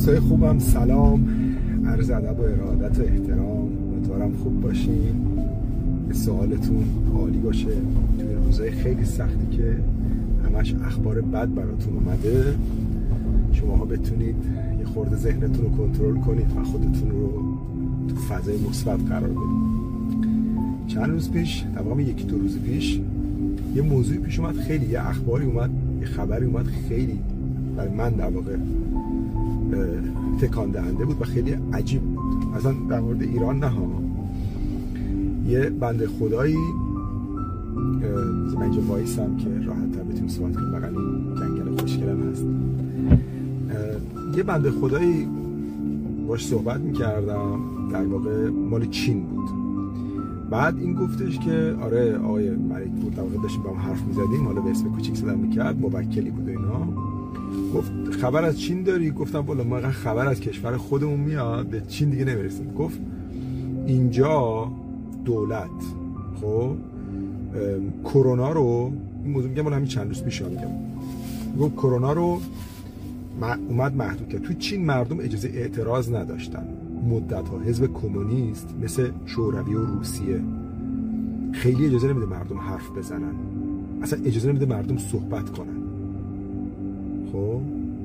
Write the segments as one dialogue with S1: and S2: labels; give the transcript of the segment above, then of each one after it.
S1: دوستای خوبم، سلام، عرض ادب و ارادت و احترام. امیدوارم خوب باشین، سوالتون عالی باشه توی روزای خیلی سختی که همش اخبار بد براتون اومده. شماها بتونید یه خورده ذهنتون رو کنترل کنید و خودتون رو تو فضای مثبت قرار بدید. چند روز پیش، تمام یکی دو روز پیش، یه موضوعی پیش اومد، خیلی یه اخباری اومد، یه خبری اومد، خیلی برای من در واقع تکان دهنده بود و خیلی عجیب بود. اصلا در مورد ایران نه ها. یه بنده خدایی، من اینجا وایسم که راحت تر بتونیم صحبت کنیم، بغل این جنگل خوشگلم هست. یه بنده خدایی باش صحبت میکردم، در واقع مال چین بود. بعد این گفتش که آره آقای ملک بود، در واقع داشتیم با هم حرف میزدیم، حالا به اسم کوچیک صدا میکرد، موکلی بود و اینا. گفت خبر از چین داری؟ گفتم والا ما خبر از کشور خودمون میاد، به چین دیگه نمیرسیم. گفت اینجا دولت خب کرونا رو، این موضوع میگم همین چند روز پیش میگم، گفت کرونا رو اومد محدود کرد. تو چین مردم اجازه اعتراض نداشتن مدت ها. حزب کمونیست مثل شوروی و روسیه خیلی اجازه نمیده مردم حرف بزنن، اصلا اجازه نمیده مردم صحبت کنن. خب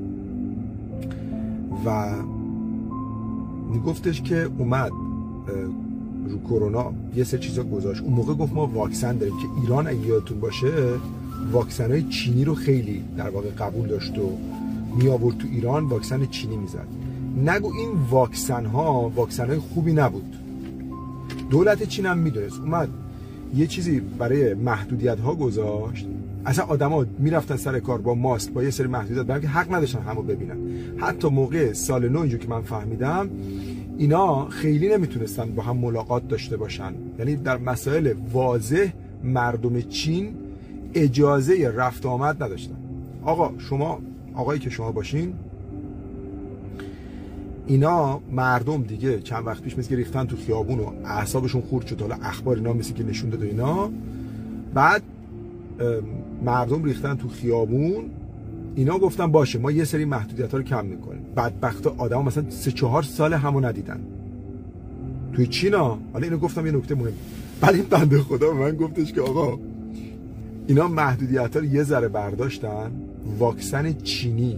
S1: و میگفتش که اومد رو کرونا یه سری چیزا گذاشت. اون موقع گفت ما واکسن داریم، که ایران اگه یادتون باشه واکسن‌های چینی رو خیلی در واقع قبول داشت و می آورد تو ایران، واکسن چینی میزد. نگو این واکسن‌های خوبی نبود. دولت چین هم میدونست، اومد یه چیزی برای محدودیت‌ها گذاشت. اصلا آدما میرفتن سر کار با ماسک، با یه سری محدودیت، برای که حق نداشتن همو ببینن. حتی موقع سال نو اینجور که من فهمیدم اینا خیلی نمیتونستن با هم ملاقات داشته باشن. یعنی در مسائل واضح مردم چین اجازه رفت آمد نداشتن. آقا شما، آقایی که شما باشین، اینا مردم دیگه چند وقت پیش مثل که ریختن تو خیابون و اعصابشون خورد شد. حالا اخبار اینا مثل که نشون داد اینا. بعد مردم ریختن تو خیابون، اینا گفتن باشه ما یه سری محدودیت‌ها رو کم می‌کنیم. بدبختا آدما مثلا 3-4 سال همو ندیدن توی چینا. حالا اینو گفتم یه نکته مهم. بعد این بنده خدا به من گفتش که آقا اینا محدودیت‌ها رو یه ذره برداشتن. واکسن چینی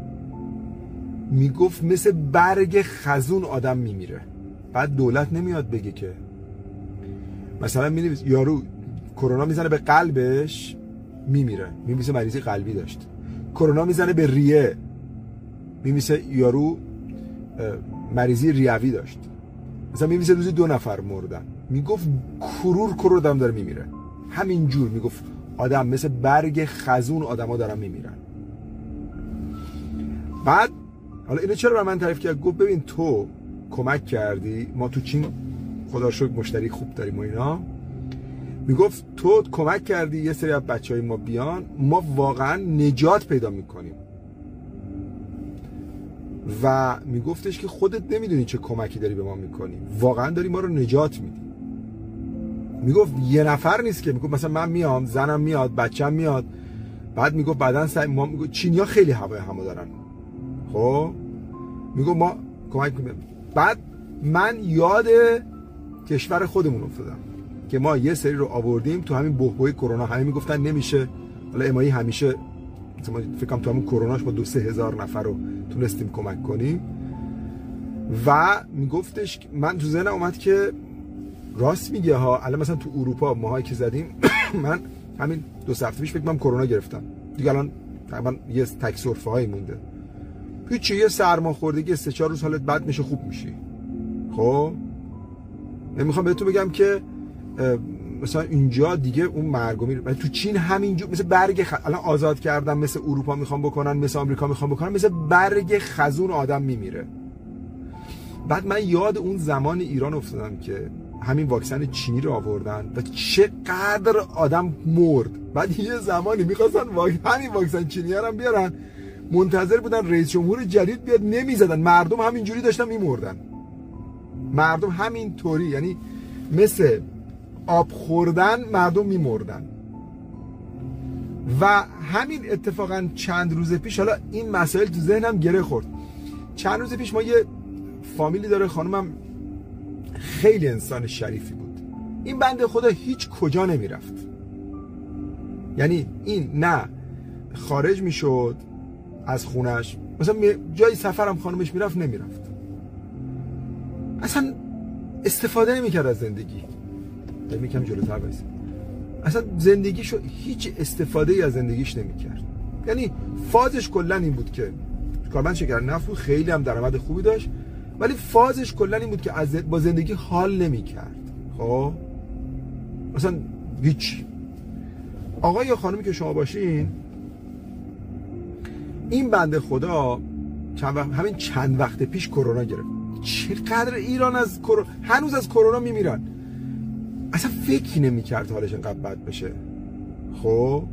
S1: میگفت مثل برگ خزون آدم میمیره. بعد دولت نمیاد بگه که مثلا می‌نویس یارو کرونا میزنه به قلبش میمیره، میمیسه مریضی قلبی داشت. کرونا میزنه به ریه، میمیسه یارو مریضی ریوی داشت. مثلا میمیسه روزی 2 نفر مردن. میگفت کرور آدم داره میمیره. همینجور میگفت آدم مثل برگ خزون آدما دارن میمیرن. بعد حالا اینو چرا به من تعریف کرد؟ گفت ببین تو کمک کردی، ما تو چین خدا رو شکر مشتری خوب داریم و اینا. میگفت تو کمک کردی یه سری از بچهای ما بیان، ما واقعا نجات پیدا میکنیم. و میگفتش که خودت نمیدونی چه کمکی داری به ما میکنی، واقعا داری ما رو نجات میدی. میگفت یه نفر نیست که، میگفت مثلا من میام، زنم میاد، بچم میاد. بعد میگفت بعدن ما میگفت چینیا خیلی هوای همو دارن. خب میگفت ما کمک میکنیم. بعد من یاد کشور خودمون افتادم که ما یه سری رو آوردیم تو همین بحبوح کرونا. همین میگفتن نمیشه، حالا امایی همیشه مثلا فکر کنم تو همین کروناش با 2-3 هزار نفر رو تونستیم کمک کنیم. و میگفتش من تو ذهنم اومد که راست میگه ها. الان مثلا تو اروپا ماهایی که زدیم من همین 2 هفته پیش فکر کنم کرونا گرفتم دیگه. الان تقریبا یه تک سرفه هایی مونده. هیچ یه سرماخوردگی 3-4 روز حالت بد میشه، خوب میشی. خب نمیخوام بهتون بگم که مثلا اینجا دیگه اون مرگ میره. تو چین همینجور مثل برگ الان آزاد کردن، مثل اروپا میخوام بکنن، مثل آمریکا میخوام بکنن، مثل برگ خزون آدم میمیره. بعد من یاد اون زمان ایران افتادم که همین واکسن چینی رو آوردن و چقدر آدم مرد. بعد یه زمانی میخواستن همین واکسن چینی رو هم بیارن، منتظر بودن رئیس جمهور جدید بیاد، نمیزدن. مردم همینجوری داشتن میمردن. مردم همین طوری، یعنی مثل آب خوردن مردم میمردن. و همین اتفاقا چند روز پیش، حالا این مسائل تو ذهنم گره خورد، چند روز پیش ما یه فامیلی داره، خانمم خیلی انسان شریفی بود. این بنده خدا هیچ کجا نمیرفت، یعنی این نه خارج میشد از خونش، مثلا جای سفرم خانمش میرفت نمیرفت، اصلا استفاده نمیکرد از زندگی. دارم یکم جلوتر بایستم. اصلا زندگیشو هیچ استفاده ای از زندگیش نمیکرد. یعنی فازش کلا این بود که کارمند شکر نفت بود، خیلی هم درآمد خوبی داشت، ولی فازش کلا این بود که با زندگی حال نمیکرد. خب مثلا هیچ. آقا یا خانمی که شما باشین، این بنده خدا همین چند وقت پیش کرونا گرفت. چقدر ایران از هنوز از کرونا میمیرن، اصلا فکر نمی‌کرد حالش انقدر بد بشه. خب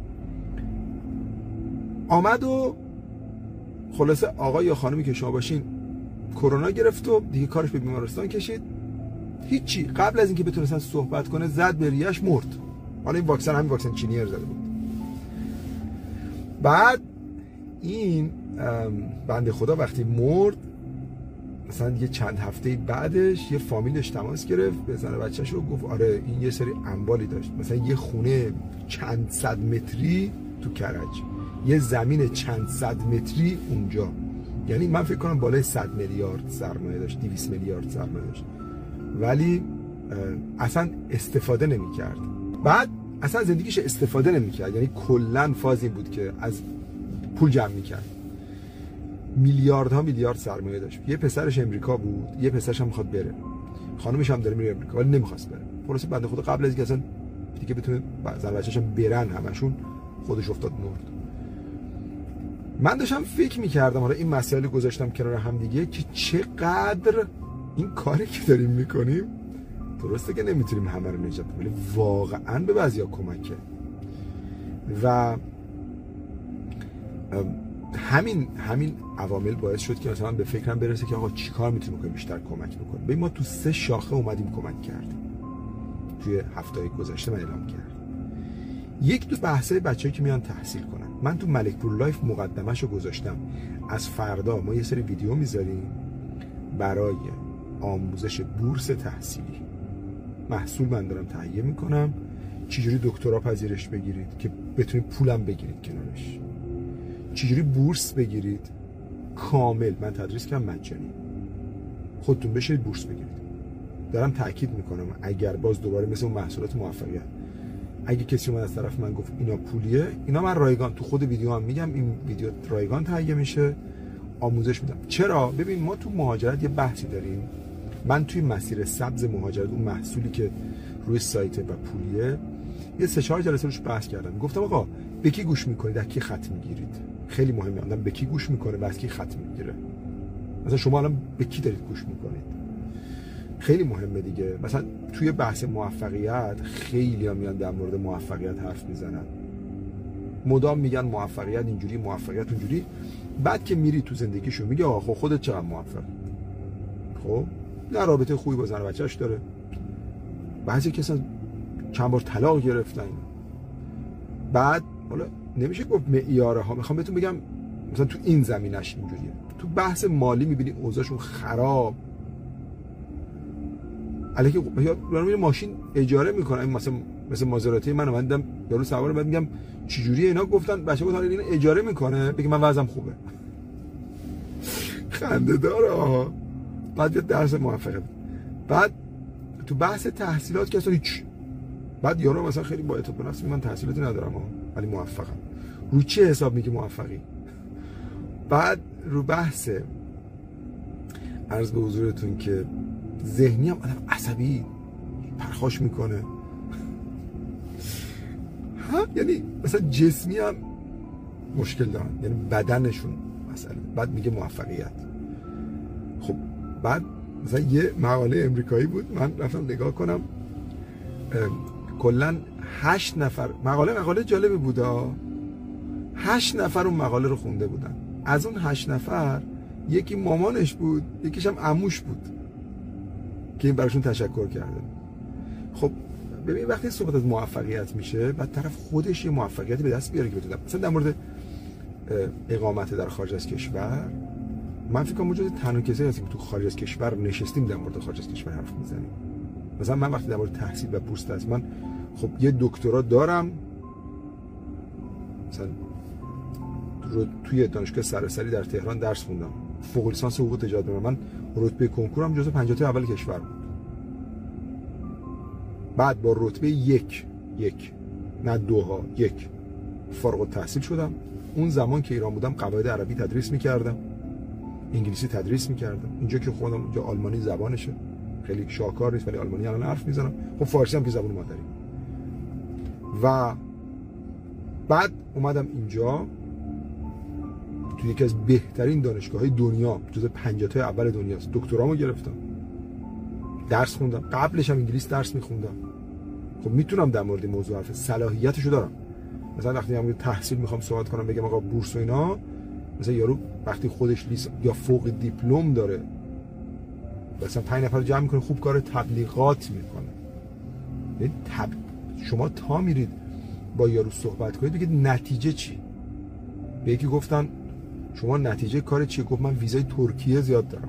S1: آمد و خلاصه آقا یا خانمی که شما باشین کرونا گرفت و دیگه کارش به بیمارستان کشید. هیچی، قبل از اینکه بتونه صحبت کنه زد به ریش مرد. حالا این واکسن همین واکسن چینی زده بود. بعد این بنده خدا وقتی مرد، مثلا یه چند هفته بعدش یه فامیلش تماس گرفت به زن بچه‌ش و گفت آره این یه سری اموالی داشت، مثلا یه خونه چند صد متری تو کرج، یه زمین چند صد متری اونجا، یعنی من فکر کنم بالای 100 میلیارد سرمایه داشت، 200 میلیارد سرمایه داشت، ولی اصلا استفاده نمی‌کرد. بعد اصلا زندگیش استفاده نمی‌کرد، یعنی کلاً فاز این بود که از پول جمع می‌کرد. میلیاردها میلیارد سرمایه داشت. یه پسرش امریکا بود، یه پسرش هم میخواد بره، خانمش هم داره میره امریکا ولی نمیخواست بره. خلاص بنده خدا قبل از اینکه اصلا دیگه بتونه زن بچه‌ش هم برن همشون، خودش افتاد مرد. من داشتم فکر میکردم، حالا این مسائل گذاشتم کنار هم دیگه که چقدر این کاری که داریم میکنیم، درسته که نمیتونیم همه رو نجات بدیم ولی واقعا به بعضیا کمکه. و همین عوامل باعث شد که مثلا به فکرم برسه که آقا چیکار میتونیم کنیم بیشتر کمک بکنیم. ببین ما تو 3 شاخه اومدیم کمک کردیم توی هفته‌های گذشته. من اعلام کردم یک دو بحثای بچه‌ای که میان تحصیل کنن، من تو ملک پور لایف مقدمه‌شو گذاشتم. از فردا ما یه سری ویدیو میذاریم برای آموزش بورس تحصیلی. محصول من دارم تهیه میکنم، چجوری دکترا پذیرش بگیرید که بتونید پولم بگیرید کنارش، چجوری بورس بگیرید کامل. من تدریس کنم مجانی، خودتون بشید بورس بگیرید. دارم تاکید میکنم اگر باز دوباره مثل اون محصولات موفقیت، اگه کسی اومد از طرف من گفت اینا پولیه، اینا من رایگان تو خود ویدیو هم میگم، این ویدیو رایگان تهیه میشه، آموزش میدم. چرا؟ ببین ما تو مهاجرت یه بحثی داریم. من توی مسیر سبز مهاجرت، اون محصولی که روی سایت و پولیه، یه 3-4 جلسه روش بحث کردم. گفتم آقا به کی گوش میکنید، از کی خط میگیرید؟ خیلی مهمه آدم به کی گوش میکنه و از کی خط میگیره. مثلا شما الان به کی دارید گوش میکنید؟ خیلی مهمه دیگه. مثلا توی بحث موفقیت خیلی ها میان در مورد موفقیت حرف میزنن، مدام میگن موفقیت اینجوری، موفقیت اونجوری. بعد که میری تو زندگیشو میگه آقا خودت چقدر موفق، خب نه رابطه خوبی با زن و بچه‌اش داره، بعضی که اصلا چند بار طلاق گرفتن. بعد حالا نمیشه گفت معیاره ها، میخوام بهتون بگم مثلا تو این زمینش اینجوریه. تو بحث مالی میبینی اوضاعشون خراب، الکی یارو میره ماشین اجاره میکنه، مثلا مازراتی من دیدم یارو سوار، بعد میگم چه جوریه اینا، گفتن بچه گفتن اینو اجاره میکنه، بگه من وضعم خوبه. خنده داره. بعد یه درس موفقه. بعد تو بحث تحصیلات که اصلا هیچ. بعد یارو مثلا خیلی با اعتماد به نفس میگه من تحصیلاتی ندارم ولی موفقم. رو چه حساب میگی موفقی؟ بعد رو بحث عرض به حضورتون که ذهنی هم آدم عصبی پرخاش میکنه، یعنی مثلا جسمی هم مشکل دارن، یعنی بدنشون مثلا. بعد میگه موفقیت. خب بعد مثلا یه مقاله امریکایی بود، من رفتم نگاه کنم، کلن 8 نفر مقاله جالبی بود. 8 نفر اون مقاله رو خونده بودن. از اون 8 نفر یکی مامانش بود، یکیش هم عموش بود که این براشون تشکر کرده. خب ببین وقتی صحبت از موفقیت میشه، بعد طرف خودش یه موفقیتی به دست بیاره که بتونه مثلا در مورد اقامت در خارج از کشور من فکر کنم ما جز تنها کسایی هستیم که تو خارج از کشور نشستیم در مورد خارج از کشور حرف میزنیم. مثلا من وقتی در مورد تحصیل و بورس هست، من خب یه دکترا دارم، مثلا توی دانشگاه سراسری در تهران درس خوندم، فوق لیسانس حقوق تجارت دارم، من رتبه کنکورم جزو 50 تا اول کشور بود. بعد با رتبه یک نه دوها یک فارغ التحصیل شدم. اون زمان که ایران بودم قواعد عربی تدریس میکردم، انگلیسی تدریس میکردم. اینجا که خودم اینجا آلمانی زبانشه، خیلی شاکار نیست ولی آلمانی الان حرف میزنم. خب فارسی هم که زبان مادری. و بعد اومدم اینجا تو یکی از بهترین دانشگاه‌های دنیا، جزو 50 تا اول دنیاست، دکترامو گرفتم، درس خوندم. قبلش هم انگلیس درس میخوندم. خب میتونم در مورد موضوع حرف، صلاحیتشو دارم. مثلا وقتی هم تحصیل میخوام صحبت کنم بگم آقا بورس و اینا، مثلا یارو وقتی خودش یا فوق دیپلم داره مثلا 5 نفر جمع میکنه، خوب کار تبلیغات میکنه. شما تا میرید با یارو صحبت کنید بگید نتیجه چی؟ به یکی گفتن شما نتیجه کار چیه؟ گفت من ویزای ترکیه زیاد دارم.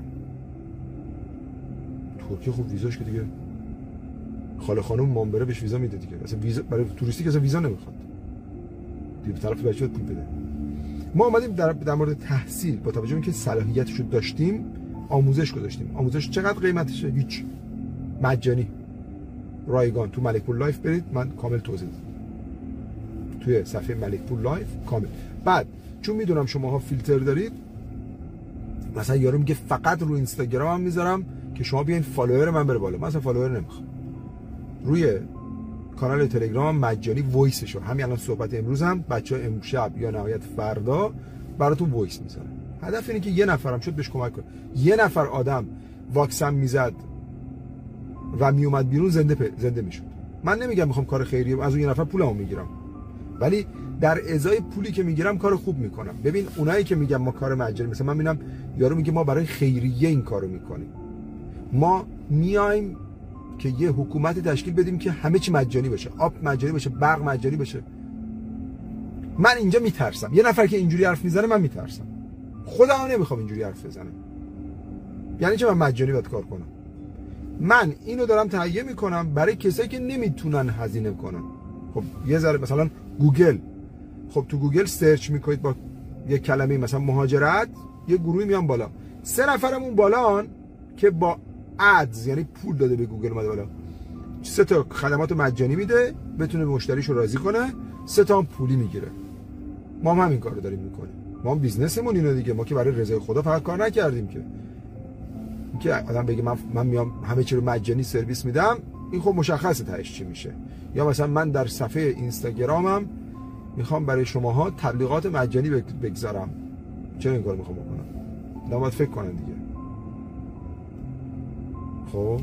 S1: ترکیه خب ویزاش که دیگه خاله خانم مامبره بهش ویزا میده دیگه، اصلا ویزا برای توریستی که اصلا ویزا نمیخواد دیگه، طرف بچه‌ها پول بده. ما اومدیم در مورد تحصیل با توجه به اینکه صلاحیتشو داشتیم آموزش گذاشتیم. آموزش چقدر قیمتشه؟ هیچ، مجانی، رایگان. تو ملک پور لایف برید، من کامل توضیح دادم توی صفحه ملک پور لایف کامل. بعد چون میدونم شماها فیلتر دارید، مثلا یارو میگه فقط رو اینستاگرام هم میذارم که شما بیاین فالوور من بره بالا. من اصلا فالوور نمیخوام. روی کانال تلگرام مجانی وایسشو همین الان صحبت امروز هم بچه‌ها امشب یا نهایت فردا براتون وایس میذارن. هدف اینه که یه نفرم شد بهش کمک کنه. یه نفر آدم واکسن میزد و میومد بیرون زنده میشد. من نمیگم میخوام کار خیریه از اون یه نفر پولمو میگیرم، ولی در ازای پولی که میگیرم کار خوب میکنم. ببین اونایی که میگم ما کار مجانی، مثلا من میبینم یارو میگه ما برای خیریه این کارو میکنیم، ما میایم که یه حکومت تشکیل بدیم که همه چی مجانی باشه، آب مجانی باشه، برق مجانی باشه. من اینجا میترسم. یه نفر که اینجوری حرف میزنه من میترسم. خودم نمیخوام اینجوری حرف بزنم. یعنی چه من مجانی باید کار کنم؟ من اینو دارم تهیه میکنم برای کسایی که نمیتونن هزینه کنن. خب یه ذره مثلا گوگل، خب تو گوگل سرچ میکنید با یه کلمه مثلا مهاجرت، یه گروهی میان بالا، 3 نفرمون بالان که با ادز یعنی پول داده به گوگل اومده بالا، 3 تا خدمات مجانی میده بتونه مشتریشو راضی کنه، 3 تا هم پولی میگیره. ما هم همین کارو داریم میکنیم. ما هم بیزنسمون اینه دیگه. ما که برای رضای خدا فقط کار نکردیم که آدم بگه من میام همه چی رو مجانی سرویس میدم، این خب مشخصه تهش چی میشه. یا مثلا من در صفحه اینستاگرامم میخوام برای شماها تبلیغات مجانی بگذارم، چرا این کار میخوام بکنم؟ آدم باید فکر کنن دیگه. خب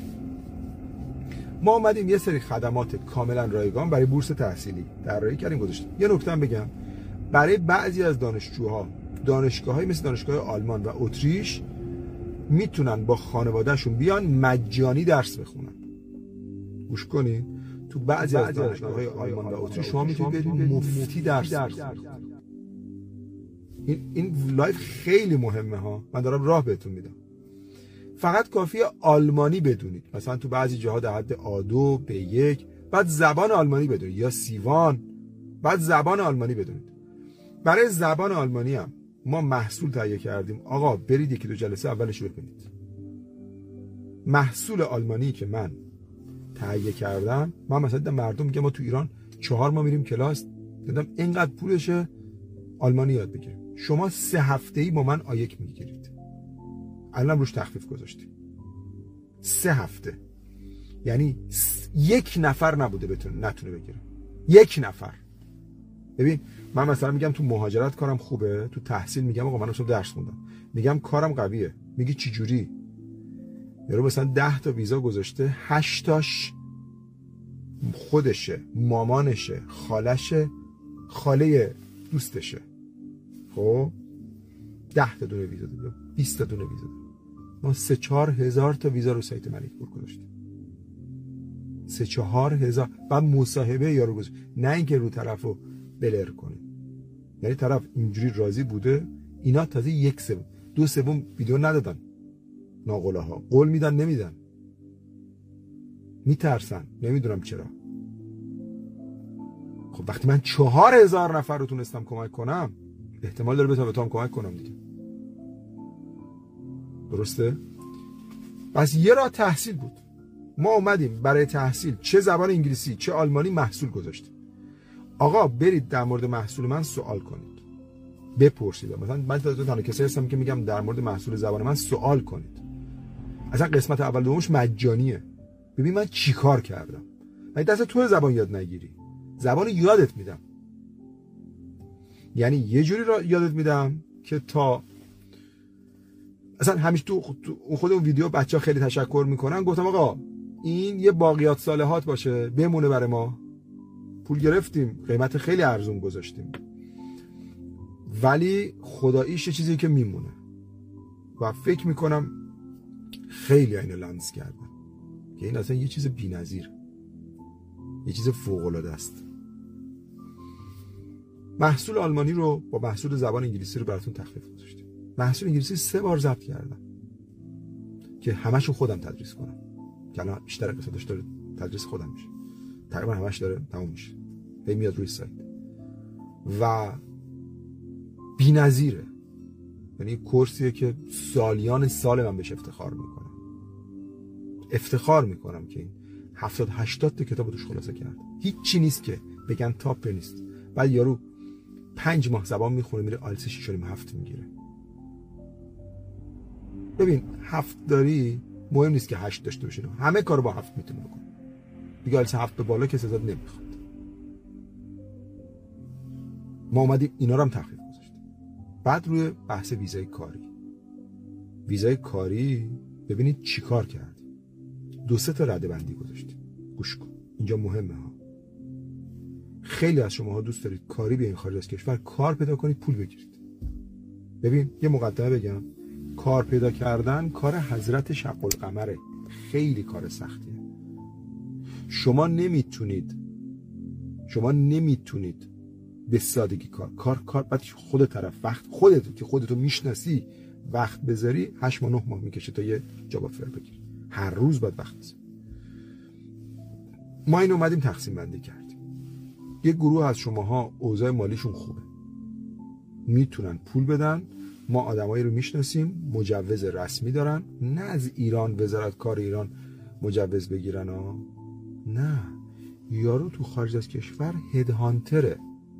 S1: ما اومدیم یه سری خدمات کاملا رایگان برای بورس تحصیلی طراحی کردیم گذاشتیم. یه نکته هم بگم، برای بعضی از دانشجوها دانشگاه‌های مثل دانشگاه آلمان و اتریش میتونن با خانوادهشون بیان مجانی درس بخونن. گوش کنین، تو بعضی از دانشگاه‌های آلمان و اتریش شما میتونید برید مفتی درس بخونید. این لایف خیلی مهمه ها، من دارم راه بهتون میدم. فقط کافیه آلمانی بدونید، مثلا تو بعضی جاها در حد A2 B1، بعد زبان آلمانی بدونید، یا C1، بعد زبان آلمانی بدونید. برای زبان آلمانی هم ما محصول تهیه کردیم. آقا برید 1-2 جلسه اولش رو ببینید. محصول آلمانی که من تهیه کردم، من مثلا دیدم مردم میگه ما تو ایران 4 ماه میریم کلاس، دیدم اینقدر پولشه آلمانی یاد بگیریم. شما 3 هفته‌ای با من آیک میگیرید. الان روش تخفیف گذاشتیم. 3 هفته. یعنی 1 نفر نبوده نتونه بگیره. 1 نفر. ببین من مثلا میگم تو مهاجرت کارم خوبه، تو تحصیل میگم آقا من اصلا درس خوندم، میگم کارم قویه، میگی چی جوری؟ یارو مثلا 10 تا ویزا گذاشته، 8 تاش خودشه، مامانشه، خالشه، خاله دوستشه. خب 10 تا دونه ویزا داده، 20 تا دونه ویزا داده. ما 3-4 هزار تا ویزا رو سایت ملک پور گذاشتیم. 3-4 هزار. بعد مصاحبه یارو گذاشت، نه اینکه رو طرفو بلر کنیم. یعنی طرف اینجوری راضی بوده. اینا تازه 1/3. 2/3 ویدیو ندادن. ناقلاها قول میدن نمیدن، میترسن، نمیدونم چرا. خب وقتی من 4000 نفر رو تونستم کمک کنم، احتمال داره بتونم کمک کنم دیگه. درسته؟ پس یه راه تحصیل بود. ما اومدیم برای تحصیل چه زبان انگلیسی چه آلمانی محصول گذاشتیم. آقا برید در مورد محصول من سوال کنید، بپرسید. مثلا من تنها کسی هستم که میگم در مورد محصول زبان من سوال کنید. اصلا قسمت اول دومش مجانیه. ببین من چیکار کردم. من دست تو زبان یاد نگیری، زبان یادت میدم. یعنی یه جوری را یادت میدم که تا اصلا همیشه تو خود اون ویدیو بچه‌ها خیلی تشکر میکنن. گفتم آقا این یه باقیات صالحات باشه، بمونه برای ما. پول گرفتیم، قیمت خیلی ارزون گذاشتیم، ولی خداییش یه چیزی که میمونه و فکر میکنم خیلی اینو لمس کردن که این اصلا یه چیز بی‌نظیر، یه چیز فوق‌العاده است. محصول آلمانی رو با محصول زبان انگلیسی رو براتون تخفیف گذاشتیم. محصول انگلیسی 3 بار ضبط کردم که همه‌شو خودم تدریس کنم، که الان بیشتر قسمتش داره تدریس خودم میشه، تقریبا همش داره تموم میشه، هی میاد روی سایت و بی‌نظیره. یعنی کورسیه که سالیان سال من بهش افتخار میکنم که این 70-80 تا کتاب توش خلاصه کرد. هیچ چی نیست که بگن تاپ نیست. بعد یارو 5 ماه زبان میخونه میره آیلتس 6.7 میگیره. ببین 7 داری مهم نیست که 8 داشته باشی، همه کارو با 7 میتونه بکنه دیگه. آیلتس 7 به بالا کسی ازت نمیخواد. ما اومدیم اینا رو هم تخفیف گذاشتیم. بعد روی بحث ویزای کاری ببینید چیکار کردیم. 2-3 تا رده بندی گذاشتیم. گوش کن اینجا مهمه ها. خیلی از شماها دوست دارید کاری بیاین خارج از کشور کار پیدا کنید پول بگیرید. ببین یه مقدمه بگم، کار پیدا کردن کار حضرت شق القمره، خیلی کار سختیه. شما نمیتونید به سادگی کار بعد خود طرف وقت خودت که خودتو میشناسی وقت بذاری 8 ماه 9 ماه میکشه تا یه جاب آفر بگیری. هر روز باید وقت بذاری. ما این اومدیم تقسیم بندی کردیم. یه گروه از شماها اوضاع مالیشون خوبه، میتونن پول بدن. ما آدمایی رو میشناسیم مجوز رسمی دارن، نه از ایران وزارت کار ایران مجوز بگیرن ها، نه، یارو تو خارج از کشور هدهانتره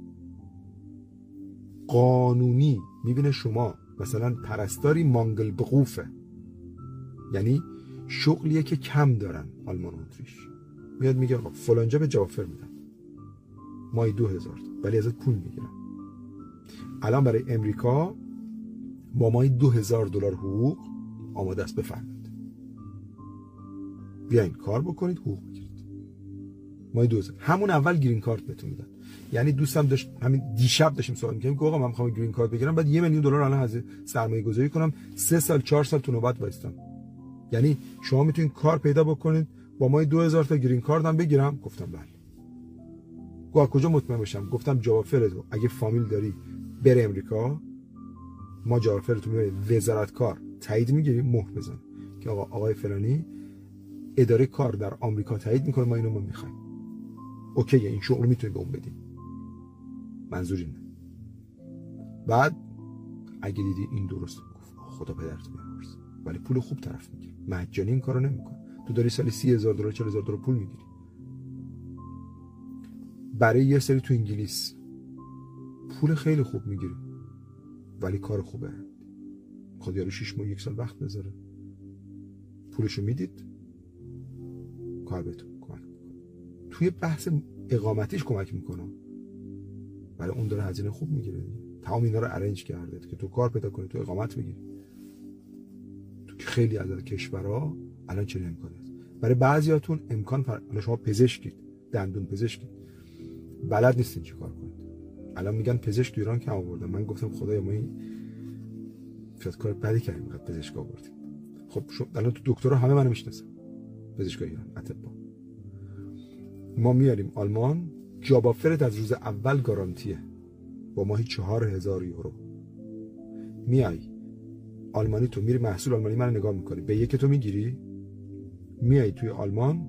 S1: قانونی. میبینه شما مثلا پرستاری مانگل بقوفه، یعنی شغلیه که کم دارن آلمان و اتریش، میاد میگه آقا فلانجا به جافر میدن مای 2000 ولی ازت پول میگیرن. الان برای امریکا با مای $2000 حقوق آماده است، بفرمایید بیاین کار بکنید حقوق بگیرید. مای 2000 همون اول گرین کارت بهتون میدن. یعنی دوستم داشت همین دیشب داشتیم صحبت می‌کردیم که آقا من می‌خوام گرین کارت بگیرم، بعد $1 میلیون الان از سرمایه گذاری کنم 3 سال 4 سال تو نوبت وایستم. یعنی شما میتونید کار پیدا بکنید با مای 2000 تا گرین کارت هم بگیرم. گفتم بله. گفت کجا مطمئن باشم؟ گفتم جوافر تو اگه فامیل داری بره امریکا، ما جوافر تو میره وزارت کار تایید میگیریم، مهر بزن که آقای فلانی اداره کار در آمریکا تایید میکنه ما اینو ما میخوایم. اوکی این شغل میتونی به اون بدیم، منظوری نه. بعد اگه دیدی این درست گفت خدا پدرتو بیامرز، ولی پول خوب طرف میگیره، مجانی این کارو نمیکنه. تو داری سالی $30,000 $40,000 پول میگیری. برای یه سری تو انگلیس پول خیلی خوب میگیری ولی کار خوبه، خود یارو 6 ماه 1 سال وقت بذاره، پولشو میدید کار بهتون کمک میکنه. توی بحث اقامتیش کمک میکنه ولی اون داره هزینه خوب میگیره. تمام اینا رو ارنج کرده که تو کار پیدا کنی، تو اقامت بگیری. تو که خیلی از کشورها الان چنین امکانی هست. برای بعضیاتون امکان شما پزشکید، دندون پزشکید، بلد نیستین چی کار کنید. الان میگن پزشک تو ایران کم آوردن. من گفتم خدایا ما این فقط کار بدی کردیم، فقط پزشک آوردیم. خب الان تو دکترها همه منو میشناسن، پزشکای ایران، اطباء. ما میاریم آلمان، جاب آفرت از روز اول گارانتیه با ماهی $4,000. میای آلمانی تو میری محصول آلمانی منو نگاه میکنی، به یک تو میگیری، میای توی آلمان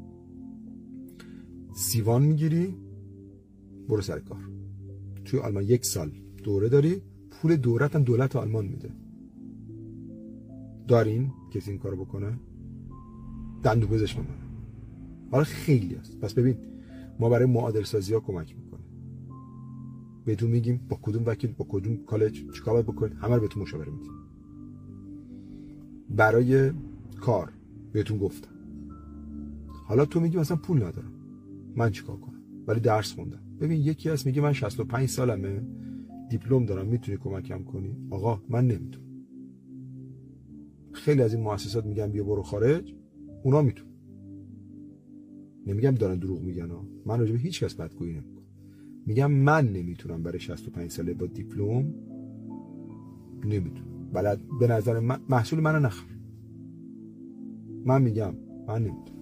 S1: سیوان میگیری، برو سر کار. توی آلمان 1 سال دوره داری، پول دورت هم دولت آلمان میده. دارین کسی این کارو بکنه؟ دندون پزشک منه. حالا خیلی هست. پس ببین ما برای معادل سازی ها کمک میکنیم، بهتون میگیم با کدوم وکیل با کدوم کالج چیکار باید بکنید، همه رو بهتون مشاوره میدیم. برای کار بهتون گفتم. حالا تو میگی مثلا پول ندارم، من چیکار کنم؟ ولی درس خوندم. ببین یکی هست میگه من 65 سالمه، دیپلم دارم، میتونی کمکم کنی؟ آقا من نمیتونم. خیلی از این مؤسسات میگن بیا برو خارج، اونا میتونن. نمیگم دارن دروغ میگن ها، من راجع به هیچ کس بدگویی نمیکنم. میگم من نمیتونم برای 65 ساله با دیپلم، نمیتونم. بلد به نظر من محصول منو نخر. من میگم من نمیتونم.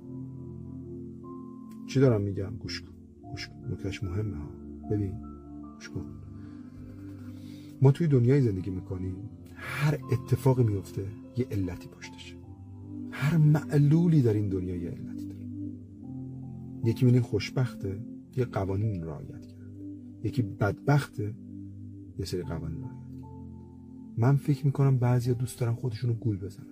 S1: چی دارم میگم؟ گوش کن. نکتهش مهمه ها. ببین گوش کن. ما توی دنیای زندگی میکنیم، هر اتفاقی میفته یه علتی پشتشه. هر معلولی در این دنیا یه علتی داره. یکی میبینی خوشبخته، یه قوانین رعایت کرده. یکی بدبخته، یه سری قوانین رعایت کرده. من فکر میکنم بعضیا دوست دارن خودشونو گول بزنن.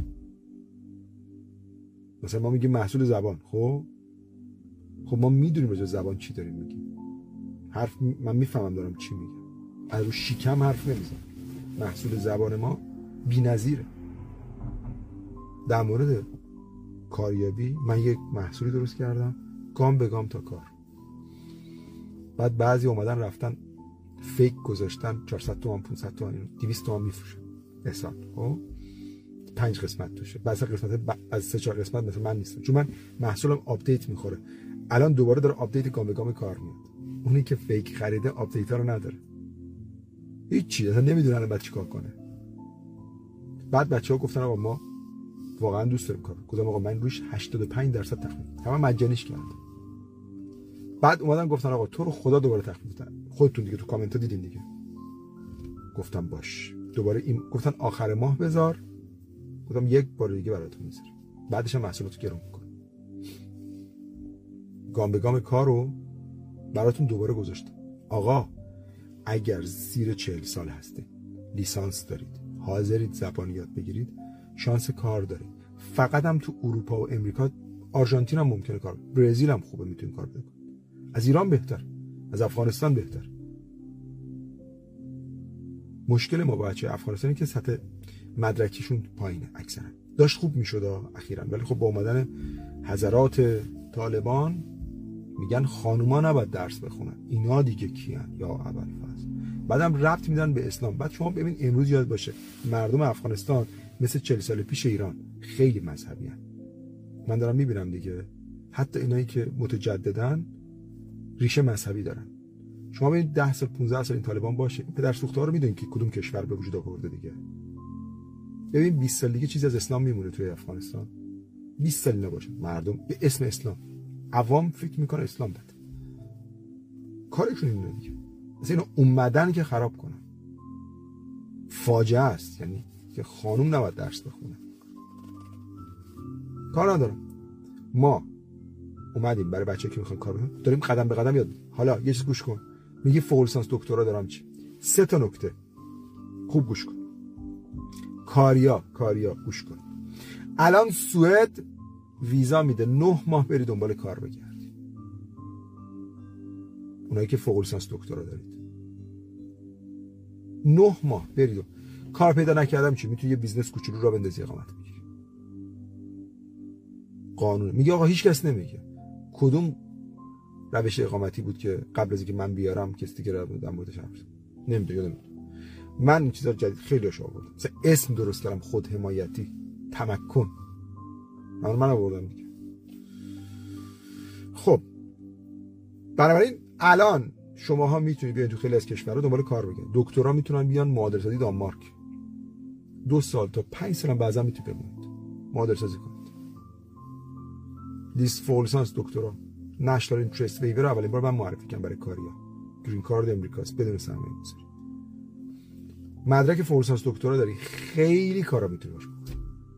S1: مثلا ما میگیم محصول زبان. خب ما میدونیم راجع به زبان چی داریم میگیم. من میفهمم دارم چی میگم. از رو شیکم حرف نمیزنم. محصول زبان ما بی‌نظیره. در مورد کاریابی من یک محصولی درست کردم، گام به گام تا کار. بعد بعضی اومدن رفتن فیک گذاشتن 400 تومان 500 تومان 200 تومان میفروشن حساب. خب 5 قسمت توشه. بعضی قسمت از 3-4 قسمت مثلا من نیستم، چون من محصولم آپدیت میخوره. الان دوباره داره آپدیت گام به گام کار میاد. اونی که فیک خریده آپدیت ها رو نداره، هیچی، اصلا نمیدونه الان بعد چیکار کنه. بعد بچه‌ها گفتن آقا ما واقعا دوست داریم کار. گفتم آقا من روش 85% تخفیف، همه مجانیش کردم. بعد اومدن گفتن آقا تو رو خدا دوباره تخفیف بده. خودتون دیگه تو کامنت ها دیدین دیگه. گفتم باش. دوباره این گفتن آخر ماه بذار. گفتم یک بار دیگه براتون میذارم. بعدش هم محصولاتو گرون میکنم. گام به گام کارو براتون دوباره گذاشتم. آقا اگر زیر 40 سال هستید، لیسانس دارید، حاضرید زبان یاد بگیرید، شانس کار دارید. فقط هم تو اروپا و امریکا، آرژانتین هم ممکنه کار، برزیل هم خوبه میتونید کار بکنید. از ایران بهتر، از افغانستان بهتر. مشکل ما با بچه افغانستانی که سطح مدرکیشون پایینه. اکثرا داشت خوب میشد اخیراً، ولی خب با اومدن حضرات طالبان میگن خانوما نباید درس بخونن. اینا دیگه کیان یا ابوالفضل؟ بعدم ربط میدن به اسلام. بعد شما ببین امروز یاد باشه مردم افغانستان مثل 40 سال پیش ایران خیلی مذهبی هن. من دارم میبینم دیگه، حتی اینایی که متجددن ریشه مذهبی دارن. شما ببینید 10 سال 15 سال این طالبان باشه، پدر سوخته‌ها رو میدونید که کدوم کشور به وجود آورده دیگه. ببین 20 سال دیگه چیزی از اسلام میمونه توی افغانستان. 20 سال نباشه مردم به اسم اسلام، عوام فکر میکنه اسلام بده. کارشون اینه دیگه. مثلا اینا اومدن که خراب کنن. فاجعه است، یعنی که خانوم نباید درس بخونه. کار ندارم. ما اومدیم برای بچه‌ها که میخوان کار بکنن، داریم قدم به قدم یاد. حالا یه چیز گوش کن. میگی فوق لیسانس دکترا دارم چی؟ 3 تا نکته. خوب گوش کن. کاریا گوش کن. الان سوئد ویزا میده 9 ماه بری دنبال کار بگردی. اونایی که فوق لیسانس دکترا دارید 9 ماه برید. کار پیدا نکردم چی؟ میتونی یه بیزنس کوچولو را بندازی، اقامت میگیری. قانون میگه آقا هیچ کس نمیگه. کدوم روش اقامتی بود که قبل از اینکه من بیارم کسی دیگه رو در موردش حرف زد؟ نمیدونم. من این چیزا جدید خیلی هاش آوردم. مثلا اسم درست کردم، خود حمایتی، تمکن. من آوردم دیگه. خب بنابراین الان شماها میتونید بیاین تو خیلی از کشورها دنبال کار بگیرید. دکترا میتونن بیان معادل سازی دانمارک 2 سال تا 5 سال هم بعضا میتونید بمونید معادل سازی کنید. لیست فوق لیسانس دکترا نشنال اینترست ویور اولین بار من معرفی کردم برای کاریا. گرین کارت امریکاست بدون سرمایه گذاری. مدرک فوق لیسانس دکترا داری، خیلی کارا میتونی باش بکنی،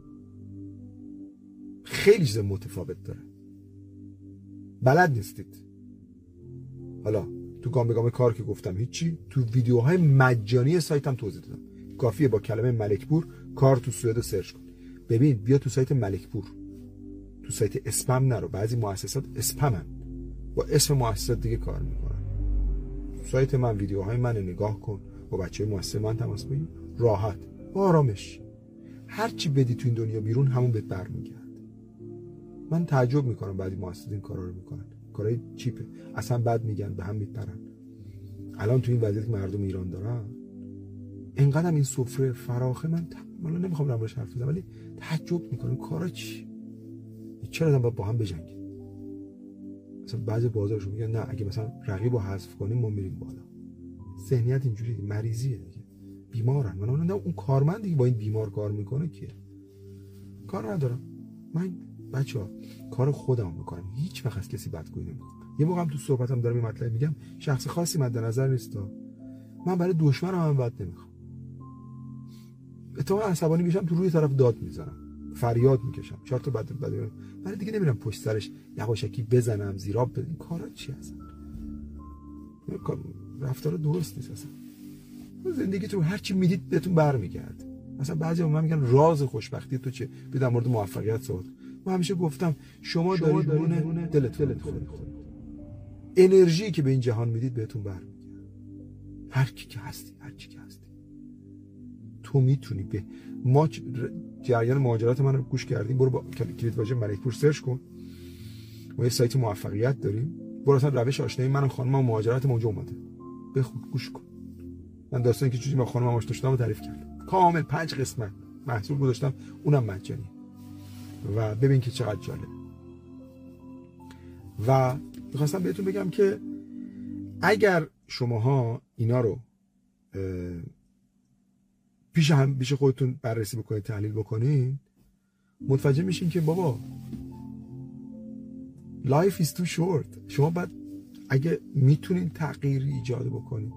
S1: خیلی چیز متفاوت داره. بلد نیستید. حالا تو گام به گام کار که گفتم هیچی، تو ویدیوهای مجانی سایتم توضیح دادم. کافیه با کلمه ملکپور کار تو سوئد رو سرچ کن. ببین بیا تو سایت ملکپور، تو سایت اسپم نرو. بعضی مؤسسات اسپمن، با اسم مؤسسات دیگه کار میکنن. سایت من ویدیوهای من نگاه کن، با بچهای مؤسسه من تماس بگیر، راحت با آرامش. هر چی بدی تو این دنیا بیرون همون بهت برمیگرده. من تعجب میکنم بعضی مؤسسات این کارا رو میکنن، کارهای چیپه، اصلا بد میگن، به هم میپرن. الان تو این وضعیتی که مردم ایران دارن، اینقدر این سفره فراخه، من نمیخوام راجعش حرف بزنم، ولی تعجب میکنم کارا چرا با هم بجنگیم. مثلا بعضی بازارشون میگن نه اگه مثلا رقیبو حذف کنیم ما میریم بالا. ذهنیت اینجوری مریضیه دیگه، بیمارن. من اون کارمندی که با این بیمار کار میکنه کیه؟ کار ندارم من، بچه‌ها کار خودم میکنم، هیچ وقت از کسی بدگویی نمیکنم. یه موقع هم تو صحبتم دارم این مطلب میگم، شخص خاصی مد نظر نیست، من برای دشمنم هم بد نمیخوام. اتفاقا عصبانی میشم تو روی طرف داد میزنم، فریاد میکشم، 4 تا بد ولی دیگه نمیرم پشت سرش یواشکی بزنم، زیراب بدم. کارا چی هستن؟ رفتار درست نیست اصلا. زندگی تو هر چی میدید بهتون برمیگرده. مثلا بعضیا به من میگن راز خوشبختی تو چه؟ در مورد موفقیت صحبت. من همیشه گفتم شما دارید نون دلت خورد. انرژی که به این جهان میدید بهتون برمیگرده. هر کی که هستی، تو میتونی به ما. جریان مهاجرت من رو گوش کردیم، برو با کلید واژه ملکپور سرچ کن. ما یه سایت موفقیت داریم، برو اصلا روش آشنایی من و خانمم و مهاجرت اونجا اومده، بخون گوش کن. من داستانی که چجوری با خانمم آشنا شدم رو تعریف کردم، کامل 5 قسمت محصول گذاشتم، اونم مجانی، و ببین که چقدر جالب. و می‌خواستم بهتون بگم که اگر شماها اینا رو پیش خودتون بررسی بکنید، تحلیل بکنید، متوجه میشین که بابا life is too short. شما باید اگه میتونید تغییر ایجاد بکنید.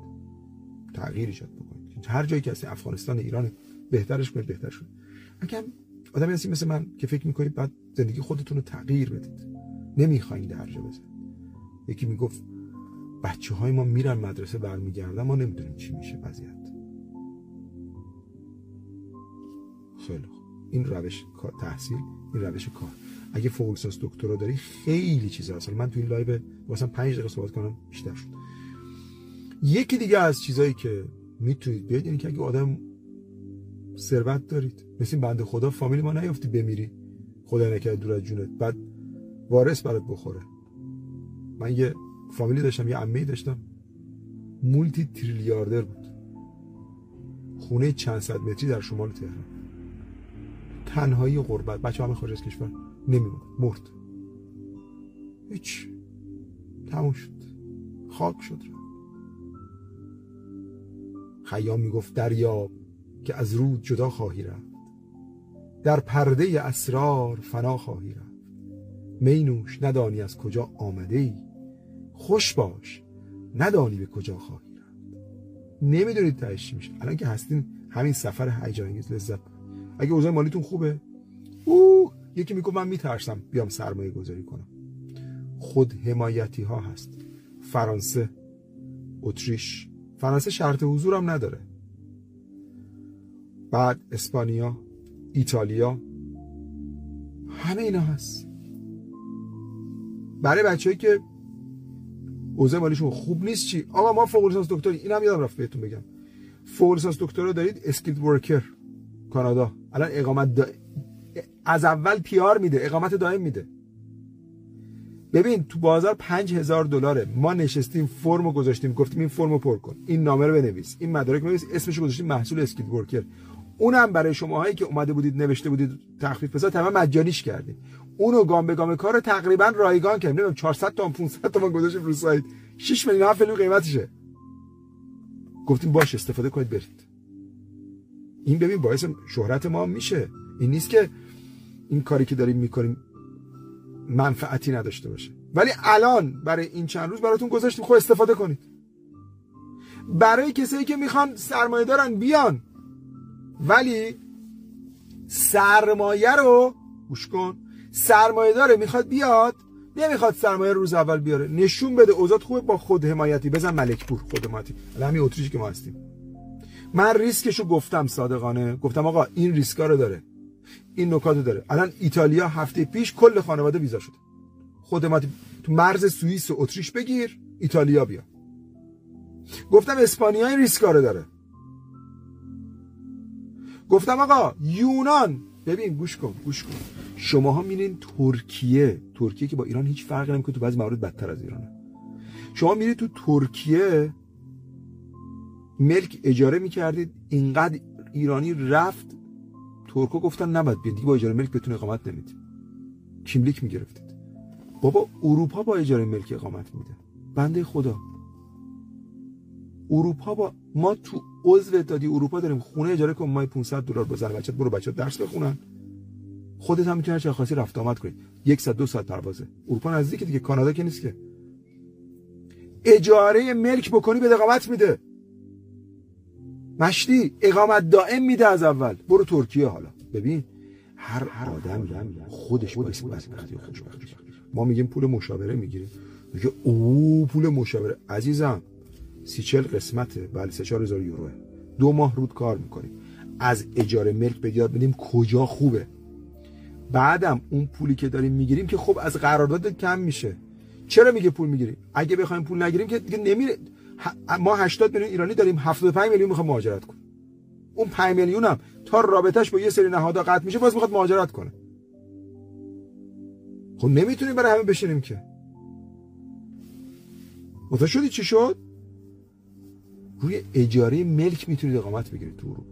S1: هر جایی که هستی، افغانستان، ایران، بهترش کنید، بهتر شد. اگه آدمی هستی مثل من که فکر میکنید بعد زندگی خودتون رو تغییر بدید، نمیخواین درجا بزنید. یکی میگفت بچه‌های ما میرن مدرسه برمیگردن، ما نمیدونیم چی میشه وضعیت. خیلی خوب، این روش تحصیل، این روش کار. اگه فوق لیسانس دکترا داری خیلی چیزا هست. من تو این لایو واسه 5 دقیقه صحبت کنم بیشتر شد. یکی دیگه از چیزایی که میتونید بیاید اینه که اگه آدم ثروت دارید، مثل بنده خدا فامیل ما نیافتی بمیری، خدا نکنه دور از جونت، بعد وارث برات بخوره. من یه فامیلی داشتم، یه عمه‌ای داشتم، مولتی تریلیاردر بود، خونه چند صد متری در شمال تهران، تنهایی غربت، بچه همه خارج از کشور، نمیمون، مرد، هیچ، تموم شد، خاک شد. خیام میگفت دریاب که از رود جدا خواهی رفت، در پرده اسرار فنا خواهی رفت. می نوش ندانی از کجا آمده ای، خوش باش ندانی به کجا خواهی رفت. نمیدونید تهش چی میشه. الان که هستین همین سفر هیجان انگیز لذت. اگه اوضاع مالیتون خوبه، یکی میگه من میترسم بیام سرمایه گذاری کنم. خود حمایتی ها هست. فرانسه، اتریش، فرانسه شرط حضورم نداره، بعد اسپانیا، ایتالیا، همه اینا هست. برای بچه‌ای که اوضاع مالیشون خوب نیست چی؟ آقا ما فوق لیسانس دکتری، اینم یادم رفت بهتون بگم، فوق لیسانس دکترا دارید، اسکیلد ورکر، کانادا الان اقامت از اول پیار میده، اقامت دائم میده. ببین تو بازار $5000 ما نشستیم، فرمو گذاشتیم، گفتیم این فرمو پر کن، این نامه رو بنویس، این مدارک بنویس، اسمشو گذاشتیم محصول اسکیلد ورکر. اونم برای شماهایی که اومده بودید نوشته بودید تخفیف بذار، تمام مجانیش کردیم. اونو گام به گام کارو تقریبا رایگان کردیم. نمیدونم 400 تومن 500 تومن گذاشتیم رو سایت، 6 میلیون قیمتشه. گفتیم باشه استفاده کنید برید. این ببین باعث شهرت ما میشه. این نیست که این کاری که داریم میکنیم منفعتی نداشته باشه، ولی الان برای این چند روز براتون گذاشتیم، خب استفاده کنید. برای کسایی که میخوان سرمایه دارن بیان، ولی سرمایه رو گوش کن، سرمایه داره میخواد بیاد، نمیخواد سرمایه روز اول بیاره، نشون بده اوضاع خوبه، با خود حمایتی بزن ملکپور خود حمایتی. همین اتریشی که ما هستیم، من ریسکشو گفتم صادقانه، گفتم آقا این ریسکا رو داره، این نکاتو داره. الان ایتالیا هفته پیش کل خانواده ویزا شده، خود حمایتی تو مرز سوئیس و اتریش بگیر، ایتالیا بیا. گفتم اسپانیا این ریسکا رو داره. گفتم آقا یونان، ببین گوش کن، شماها میرین ترکیه که با ایران هیچ فرقی نمیکنه، تو بعضی موارد بدتر از ایرانه. شما میرید تو ترکیه ملک اجاره میکردید، اینقدر ایرانی رفت ترکا گفتن نباید بیاد دیگه، با اجاره ملک بتون اقامت نمیدید، کیملیک میگرفتید. بابا اروپا با اجاره ملک اقامت میده، بنده خدا. اروپا با ما تو عضو اتحادیه اروپا داریم، خونه اجاره کن ماهی $500 بزن بچت، برو بچت درس بخونن، خودت هم میتونی چه خاصی رفت آمد کنی، 1 ساعت 2 ساعت پروازه. اروپا نزدیکه دیگه، کانادا که نیست که. اجاره ملک بکنی به اقامت میده، مشتی اقامت دائم میده از اول. برو ترکیه. حالا ببین هر آدم خودش باعث بدبختی و خوشبختی. ما میگیم پول مشاوره میگیریم، میگه او پول مشاوره عزیزم 30-40 قسمته، بله 3-4 هزار یوروه، 2 ماه رود کار میکنیم، از اجاره ملک به یاد بدیم کجا خوبه. بعدم اون پولی که داریم میگیریم که خب از قرارداد کم میشه. چرا میگه پول میگیریم؟ اگه بخوایم پول نگیریم که دیگه نمیره. ما 80 میلیون ایرانی داریم، 75 میلیون میخواد مهاجرت کنه. اون 5 میلیون هم تا رابطش با یه سری نهادها قطع میشه باز میخواد مهاجرت کنه. خب نمیتونیم برای همه بشینیم که. متوجه شدی چی شد؟ روی اجاره ملک میتونید اقامت بگیرید تو اروپا،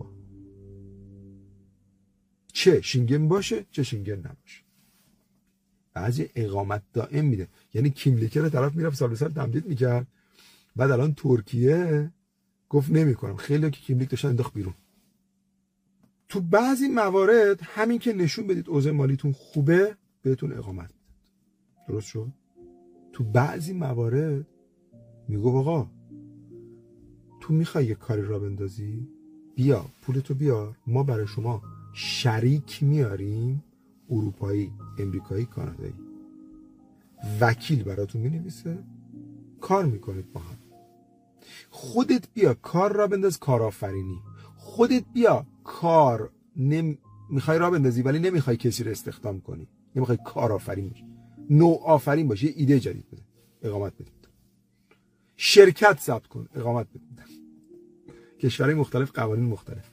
S1: چه شینگن باشه چه شینگن نباشه. بعضی اقامت دائم میده، یعنی کیملیکر رو طرف میرفت سال به سال تمدید میکرد، بعد الان ترکیه گفت نمیکنم، خیلی که کیملیک داشتن انداخت بیرون. تو بعضی موارد همین که نشون بدید اوضاع مالیتون خوبه بهتون اقامت میدن. درست شد؟ تو بعضی موارد میگو آقا تو میخوای یه کاری را بندازی، بیا پولتو بیار، ما برای شما شریک میاریم، اروپایی، امریکایی، کانادایی، وکیل براتون مینویسه، کار میکنید با هم. خودت بیا کار را بنداز، کارآفرینی. خودت بیا کار میخوای را بندازی ولی نمیخوای کسی رو استخدام کنی، نمیخوای کارآفرین باشی، نوآفرین باشی، ایده جدید بده، اقامت بده. شرکت ثبت کن، اقامت بده. کشورهای مختلف قوانین مختلف.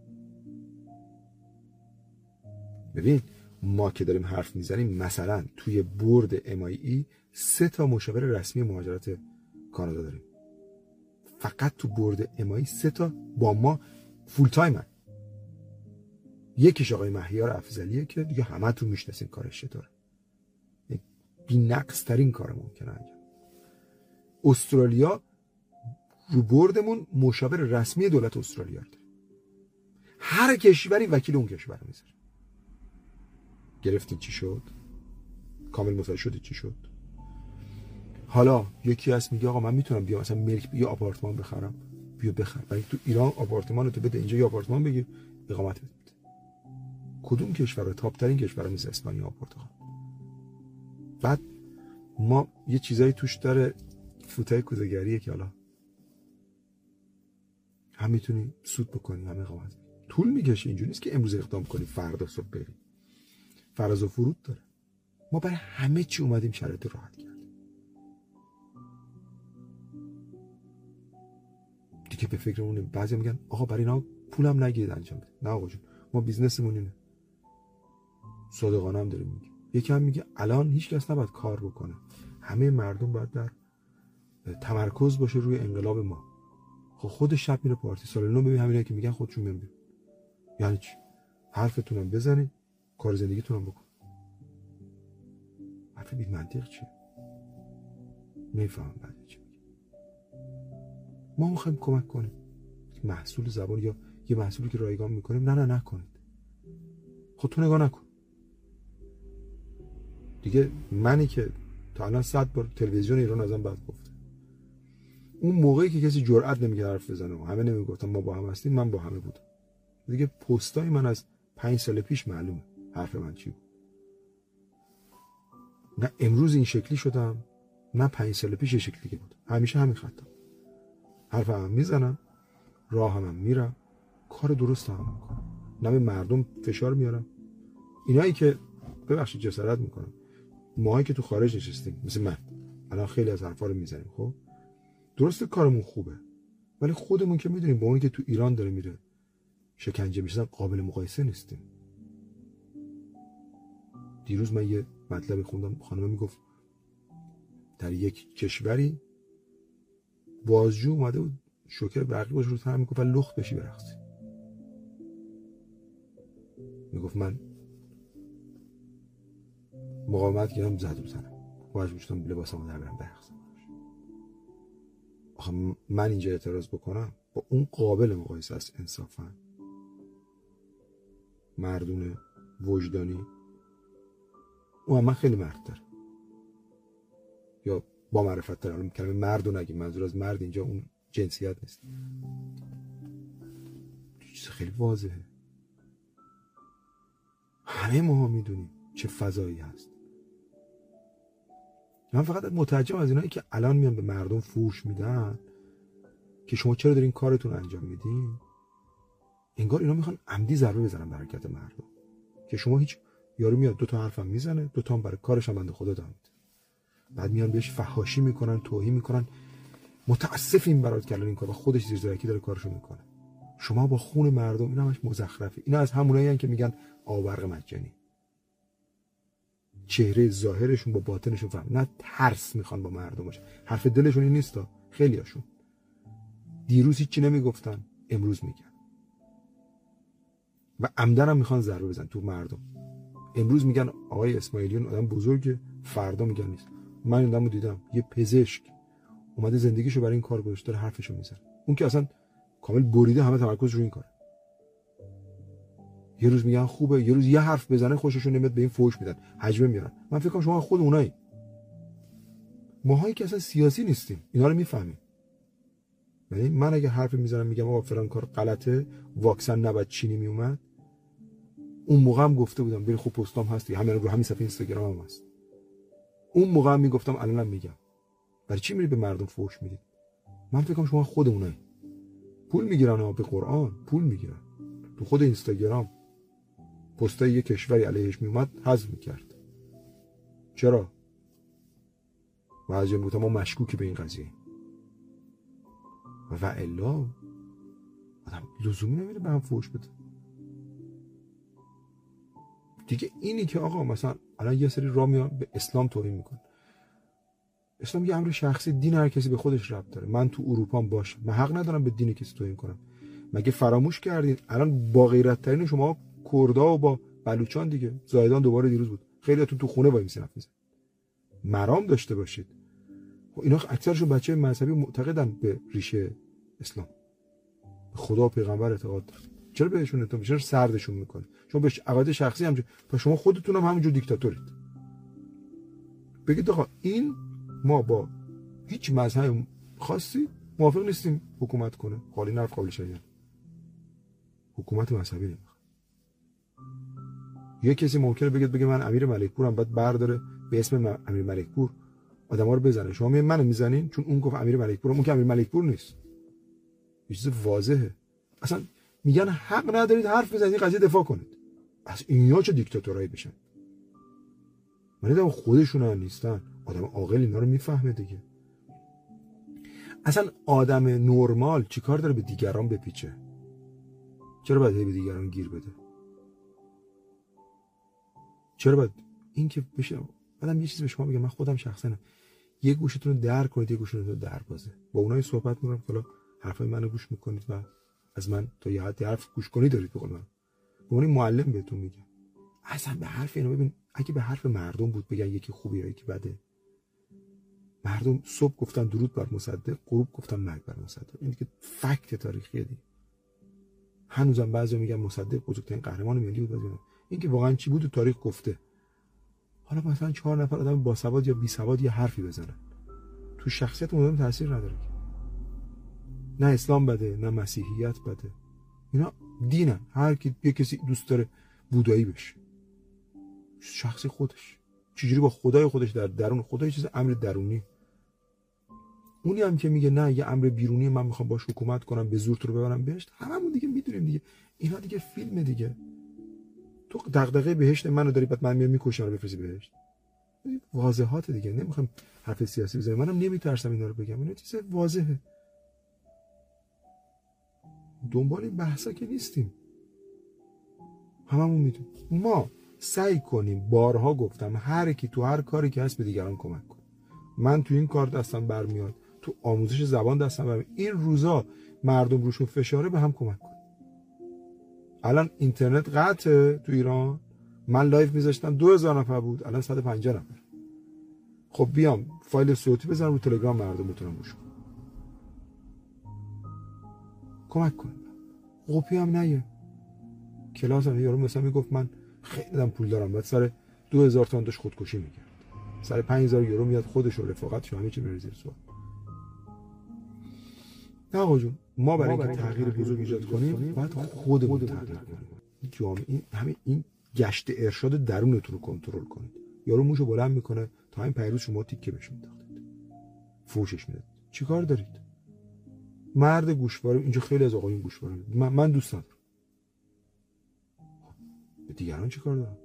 S1: ببین ما که داریم حرف میزنیم، مثلا توی بورد MIE 3 تا مشاور رسمی مهاجرت کانادا داریم. فقط تو بورد MIE 3 تا با ما فول تایمن. یکیش آقای مهیار افضلیه که دیگه همه تو میشناسین کارش چطوره، بی‌نقص ترین کار ممکنه انجام. استرالیا رو بردمون مشاور رسمی دولت استرالیا داره، هر کشوری وکیل اون کشور میذاره. گرفتین چی شد؟ کامل متوجه شدید چی شد؟ حالا یکی هست میگه آقا من میتونم بیام مثلا ملک یه آپارتمان بخرم، بیا بخر، ولی تو ایران آپارتمان تو بده، اینجا یه آپارتمان بگیر اقامت بده. کدوم کشور تاپ ترین کشور مثل اسپانیا و پرتغال؟ بعد ما یه چیزایی توش داره، فوتای کوزه‌گریه که حالا هم میتونی سود بکنی هم اقامت. طول میکشه، اینجوری نیست که امروز اقدام کنی فردا صبح بری. فراز و فرود داره. ما برای همه چی اومدیم شرایط راحت کردیم. دیگه به فکرمونه. بعضی میگن آقا برای اینا پولم نگیرید انجام بده. نه آقا جون، ما بیزنسمون اینه. صادقانه هم داریم میگیم. یکی هم میگه الان هیچ کس نباید کار بکنه، همه مردم باید در تمرکز باشه روی انقلاب ما. خب خود شب میره پارتی، سال نو ببین همینایی که میگن خودشون میان بیرون. یعنی چی؟ حرفتونم بزنید، کار زندگیتونم بکن. حرف بی منطق چیه؟ نمیفهمم بعد چی میگه. ما میخوایم کمک کنیم. محصول زبان یا یه محصولی که رایگان میکنیم، نه نکنید. خودتون نگاه نکن. دیگه منی که تا الان 100 بار تلویزیون ایران ازم بعد گفته، اون موقعی که کسی جرئت نمی‌کرد حرف بزنه و همه نمیگفتن ما با هم هستیم، من با همه بودم. دیگه پستای من از 5 سال پیش معلومه حرف من چی بود. نه امروز این شکلی شدم، نه 5 سال پیش این شکلی بود. همیشه همین خطم. حرفم میزنم، راهم میرم، کار درست هم میکنم. نه به مردم فشار میارم. اینایی که ببخشید جسارت میکنم، ماهایی که تو خارج نشستیم مثل من الان خیلی از حرفا رو میزنیم، خب درسته کارمون خوبه، ولی خودمون که میدونیم با اونی که تو ایران داره میره شکنجه میشه قابل مقایسه نیستیم. دیروز من یه مطلبی خوندم، خانم میگفت در یک کشوری بازجو اومده بود شوکر برقی باشه رو تن، میگفت لخت بشی برقصی. میگفت من مقاومت کردم، زد رو تنم، باید میشتم لباسمو در برم برقصم. آخه من اینجا اعتراض بکنم با اون قابل مقایسه است انصافا؟ مردونه وجدانی اون من خیلی مرد داره یا با معرفت داره. الان کلمه مرد رو نگیم، منظور از مرد اینجا اون جنسیت نیست، چیز خیلی واضحه. همه ما میدونیم چه فضایی هست. من فقط متعجبم از اینایی که الان میان به مردم فوش میدن که شما چرا دارین کارتون انجام میدین. انگار اینا میخوان عمدی ضربه بزنن به حرکت مردم، که شما هیچ، یارو میاد 2 تا حرفم میزنه، 2 تا هم برای کارش هم بنده خدا داد، بعد میان بهش فحاشی میکنن، توهین میکنن، متاسفیم برات کردن این کار و خودش زیرزرکی داره کارشو میکنه. شما با خون مردم، اینا همش مزخرفه. اینا از همونایی که میگن آبرق مجانی، چهره ظاهرشون با باطنشون فهم، نه ترس میخوان با مردم باشه، حرف دلشون این نیستا. خیلیاشون دیروز هیچی نمیگفتن، امروز میگن و عمدن هم میخوان ضربه بزنن تو مردم. امروز میگن آقای اسماعیلیون آدم بزرگه، فردا میگن نیست. من این آدمو دیدم، یه پزشک اومده زندگیشو برای این کار گذاشته، داره حرفشو میزنه. اون که اصلا کامل بریده، همه تمرکز رو این کاره. یه روز میگن خوبه، یه روز یه حرف بزنه خوششون نمیاد به این فوش میدن، حجمه میارن. من فکر کنم شما خود اونایی، ماهایی که اصلا سیاسی نیستیم اینا رو میفهمیم. یعنی من اگه حرف میزنم میگم آقا فلان کار غلطه، واکسن نباید چینی میومد، اون موقع هم گفته بودم ببین خوب پستام هستی، همین رو همین صفحه اینستاگرام هم هست. اون موقع هم میگفتم، الانم میگم. برای چی میری به مردم فحش میدید؟ من فکر کنم شما خود اونایی. پول میگیرن ها، به قرآن پول میگیرن. تو خود اینستاگرام پستای یه کشوری علیهش میومد حذف میکرد. چرا؟ بعضی میگفتن ما مشکوکی به این قضیه و الا آدم لزومی نمیره به هم فحش بده دیگه. اینی که آقا مثلا الان یه سری راه میان به اسلام توهین میکنه. اسلام یه امر شخصی، دین هر کسی به خودش ربط داره. من تو اروپا باشم، من حق ندارم به دین کسی توهین کنم. مگه فراموش کردین الان با غیرت ترین شما کردا و با بلوچان دیگه. زاهدان دوباره دیروز بود، خیلیاتون تو خونه وای میسن میزن. مرام داشته باشید. اینا اکثرشون بچه مذهبی معتقدن به ریشه اسلام، به خدا و پیغمبر اعتقاد دارن. چرا بهشون اعتماد، چرا سردشون میکنه؟ شما به عقاید شخصی همینجوری، پس شما خودتون هم همینجور دیکتاتورید. بگید آقا این ما با هیچ مذهب خاصی موافق نیستیم حکومت کنه. خالی نرف قابل شریعت، حکومت مذهبی نمیخواد. یه کسی ممکنه بگه من امیر ملکپورم، بعد برداره به اسم امیر ملکپور آدما رو بزنه. شما منو میزنین چون اون گفت امیر ملکپور، اون که امیر ملکپور نیست. یه چیز واضحه. اصلا میگن حق ندارید حرف بزنید، این قضیه دفاع کنید. از اینا چه دیکتاتورایی بشن؟ من دیدم خودشون هم نیستن. آدم عاقل اینا رو میفهمه دیگه. اصلا آدم نرمال چیکار داره به دیگران بپیچه؟ چرا باید به دیگران گیر بده؟ چرا باید این که بشه؟ بعدم یه چیزی به شما بگم، من خودم شخصا یه گوشتون رو در کنید، یه گوشتون رو در بازه. با اونایی صحبت می‌کنم که حالا حرفای منو گوش میکنید و از من تا یه حدی حرف گوش کنید دارید. بقول من به عنوان معلم بهتون میگم، اصلا به حرف اینو ببین، اگه به حرف مردم بود بگن یکی خوبه یا یکی بده، مردم صبح گفتن درود بر مصدق، غروب گفتن مرگ بر مصدق. این دیگه فکت تاریخیه دیگه. هنوزم بعضیا میگن مصدق بزرگترین قهرمان ملی بود. این که واقعا چی بود تو تاریخ گفته. حالا مثلا 4 نفر آدم باسواد یا بی سواد یه حرفی بزنن، تو شخصیت اون آدم تاثیر نداره. نه اسلام بده، نه مسیحیت بده، اینا دینن. هر کی یه کسی دوست داره بودایی بشه، شخصی خودش، چجوری با خدای خودش در درون خدای چیز امر درونی. اونی هم که میگه نه یه امر بیرونی من میخوام باش حکومت کنم به زور تو رو ببرم بهشت، هممون دیگه میدونیم دیگه اینا دیگه فیلمه دیگه. تو دغدغه بهشت منو داری بعد من میام میکشم رو بفرستی بهشت. واضحات دیگه، نمیخوام حرف سیاسی بزنم، منم نمیترسم اینا رو بگم، اینا چیز واضحه. دنبال این بحثا که نیستیم، هممون میدونیم. ما سعی کنیم، بارها گفتم، هر کی تو هر کاری که هست به دیگران کمک کنه. من تو این کار دستم برمیاد، تو آموزش زبان دستم برمیاد. این روزا مردم روشون فشاره، به هم کمک کنیم. الان اینترنت قطعه تو ایران، من لایو میذاشتم 2000 نفر بود، الان 150 نفر. خب بیام فایل صوتی بزنم رو تلگرام، مردم بتونن گوش کنن. کمک کنیم. قپی هم نیه. کلاس هم یارو مثلا میگفت من خیلی پول دارم، بعد سر 2000 تومان داشت خودکشی میکرد، سر 5000 یورو میاد خودش و رفاقتش همه چی بره زیر سوال. نه آقا جون، ما برای اینکه تغییر بزرگ ایجاد کنیم باید خودمون تغییر کنیم. جامعه این گشت ارشاد درونتون رو کنترل کنید. یارو موشو بلند میکنه، تا این پیروز شما تیکه بهش مینداختید، فوشش میدید، چیکار دارید؟ مرد گوشواره اینجا خیلی از آقایون گوشواره من دوست ندارم. به دیگران چیکار دارم؟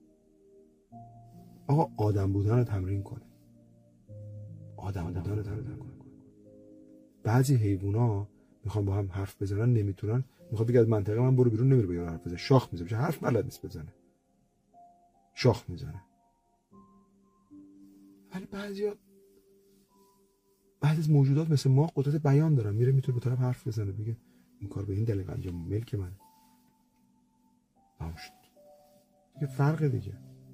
S1: آقا آدم بودن رو تمرین کنه. آدم بودن رو تمرین کنه. بعضی حیوونا میخوان با هم حرف بزنن نمیتونن، میخواد بگه از منطقه من برو بیرون، نمیره با یارو حرف بزنه، شاخ میزنه، حرف بلد نیست بزنه، شاخ میزنه. ولی بعضی از موجودات مثل ما قدرت بیان دارن، میره میتونه به طرف حرف بزنه، بگه این کار به این دلیل انجام، ملک منه. نمیشه دیگه، فرق دیگه.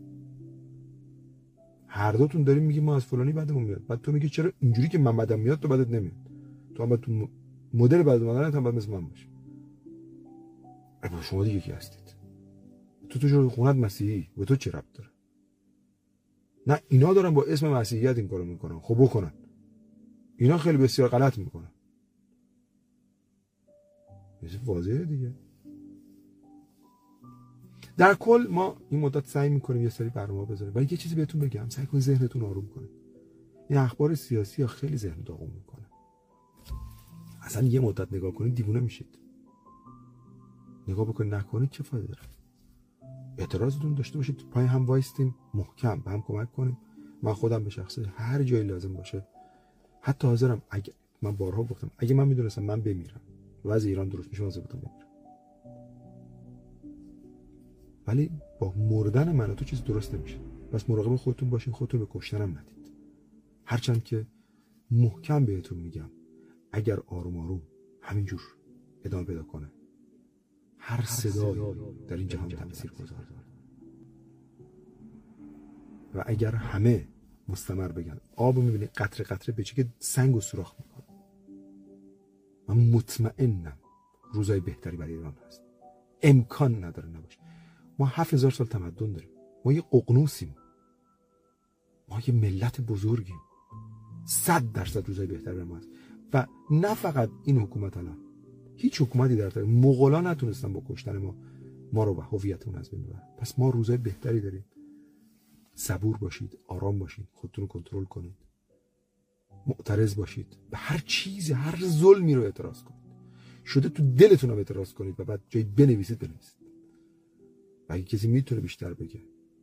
S1: هر دوتون داریم میگیم ما از فلانی بدمون میاد، بعد تو میگی چرا اینجوری که من بدم میاد تو بدت نمیاد، تو هم تو مدل بد اومدنت هم باید مثل من باشی. با شما دیگه کی هستید؟ تو جور خونت مسیحی، به تو چه ربط داره؟ نه اینا دارن با اسم مسیحیت این کارو میکنن، خب بکنن. اینا خیلی بسیار غلط میکنن. یه واضحه دیگه. در کل ما این مدت سعی میکنیم یه سری برنامه بذاریم، ولی یه چیزی بهتون بگم، سعی کنید ذهنتون آروم کنید. این اخبار سیاسی ها خیلی ذهن داغون میکنه. اصلا یه مدت نگاه کنید دیوونه میشید. نگاه بکنید نکنید چه فایده داره؟ اعتراضتون داشته باشید، پای هم وایستیم، محکم به هم کمک کنیم. من خودم به شخصه هر جایی لازم باشه حتی حاضرم، اگه من بارها گفتم اگه من میدونستم من بمیرم وضع ایران درست میشه واسه بودم بمیرم، ولی با مردن من تو چیز درست نمیشه. پس مراقب خودتون باشین، خودتون به کشتنم ندید. هرچند که محکم بهتون میگم اگر آروم آروم همینجور ادامه پیدا کنه، هر صدایی در این جهان تاثیرگذاره و اگر همه مستمر بگن آب رو میبینی قطره قطره به چه که سنگ و سوراخ میکنه، من مطمئنم روزای بهتری برای ایران هست. امکان نداره نباشه. ما 7000 سال تمدن داریم، ما یه ققنوسیم، ما یه ملت بزرگیم، 100% روزای بهتر برای ما هست. و نه فقط این حکومت، الان هیچ حکومتی در تاریخ مغولا نتونستن با کشتن ما رو و هویتمون از بین ببرن. پس ما روزای بهتری داریم. صبور باشید، آرام باشید، خودتون رو کنترل کنید، معترض باشید، به هر چیزی، هر ظلمی رو اعتراض کنید. شده تو دلتون هم اعتراض کنید و بعد جایی بنویسید. و اگه کسی میتونه بیشتر بگه.